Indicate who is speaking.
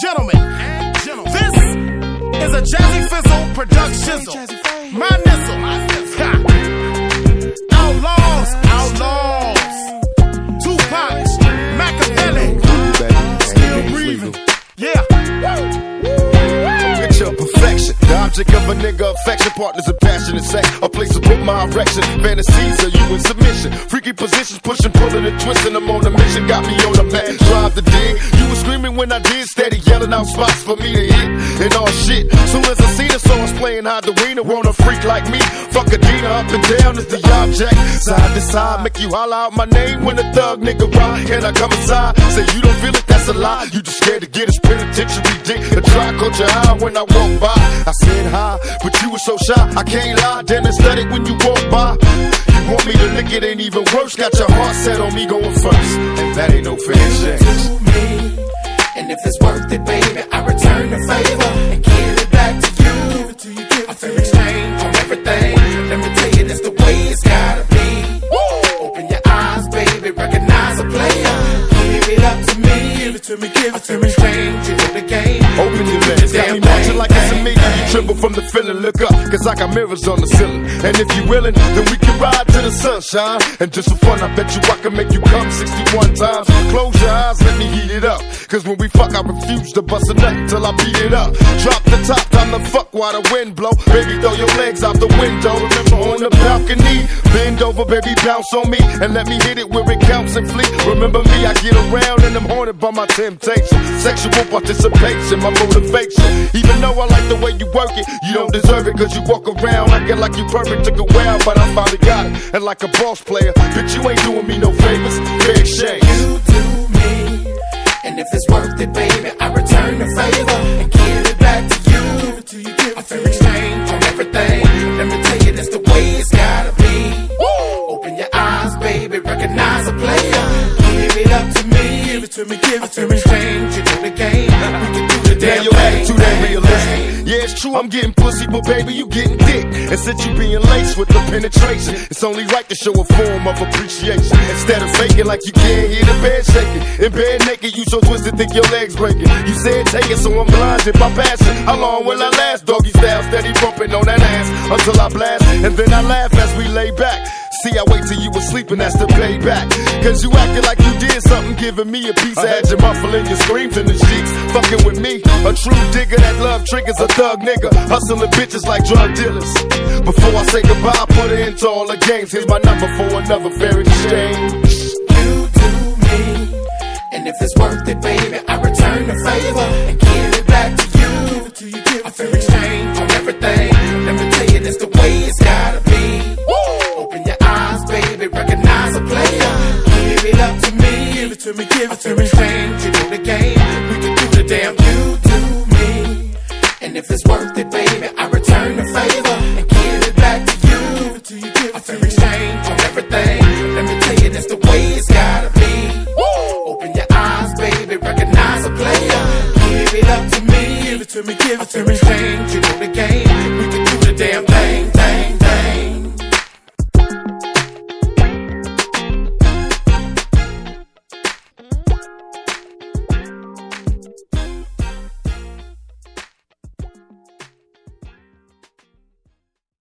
Speaker 1: gentlemen, this is a Jazzy Fizzle production. My nizzle, outlaws, Tupac, Machiavelli, still breathing, yeah.
Speaker 2: Picture of perfection, the object of a nigga affection, partners in passionate sex, a place to put my erection, fantasies are you in submission, freaky positions, pushing, pulling and twisting, I'm on a mission, got me on a mat, drive the dig, you was screaming when I did, steady yelling out spots for me to hit, and all shit, soon as I see the songs playing hide the wiener, want a freak like me, fuck a Dina, up and down is the object, side to side, make you holler out my name when a thug nigga ride, can I come inside, say you don't feel it, that's a lie, you just scared to get his penitentiary dick, a try culture high when I walk by, I said hi, but you were so shy, I can't lie, damn it's static when you walk by, you want me to lick it, ain't even worse, got your heart set on me going first, and that ain't no fair shake.
Speaker 3: To me, and if it's worth it, baby, I return the favor and give it back to you. I feel exchange on everything. Let me tell you, that's the way it's gotta be. Open your eyes, baby, recognize a player. Give it up to me, give it to me, give it to me. Exchange, you know the game.
Speaker 2: Open your legs, got me marching like it's a me. You tremble from the feeling, look up, cause I got mirrors on the ceiling. And if you willing, then we can ride to the sunshine. And just for fun, I bet you I can make you come 61 times. Close your eyes, let me heat it up. Cause when we fuck, I refuse to bust a nut till I beat it up. Drop the top, time to fuck while the wind blow. Baby, throw your legs out the window. Remember on the balcony, bend over, baby, bounce on me. And let me hit it where it counts and flee. Remember me, I get around and I'm haunted by my temptation. Sexual participation, my motivation. Even though I like the way you work it, you don't deserve it cause you walk around acting like you perfect. Took a while, but I finally got it. And like a boss player, bitch, you ain't doing me no favors. Fair exchange.
Speaker 3: You do me, and if it's worth it, baby, I return the favor and give it back to you. I feel exchange on everything. Let me tell you, that's the way it's gotta be. Open your eyes, baby, recognize a player. Give it up to me, give it to me, give it to me. Exchange, you know the game. We can do the damn
Speaker 2: your attitude ain't
Speaker 3: thing.
Speaker 2: realistic. Yeah, it's true, I'm getting pussy, but baby, you getting dick. And since you being laced with the penetration, it's only right to show a form of appreciation. Instead of faking like you can't hear the bed shaking. In bed naked, you so twisted, think your legs breaking. You said take it, so I'm blinded by passion. How long will I last? Doggy style, steady bumping on that ass until I blast. And then I laugh as we lay back. See, I wait till you was sleeping, that's the payback. Cause you acted like you did something, giving me a piece. I had you muffling your screams in the sheets. Fucking with me, a true digger that love triggers a thug nigga. Hustling bitches like drug dealers. Before I say goodbye, I put it into all the games. Here's my number for another fair exchange.
Speaker 3: You do me, and if it's worth it, baby, I return the favor and give it back to you. I feel exchange on everything. Let me tell you, that's the way it's gotta be. Open your eyes, baby, recognize a player. Give it up to me, give it to me, give it to me. Exchange.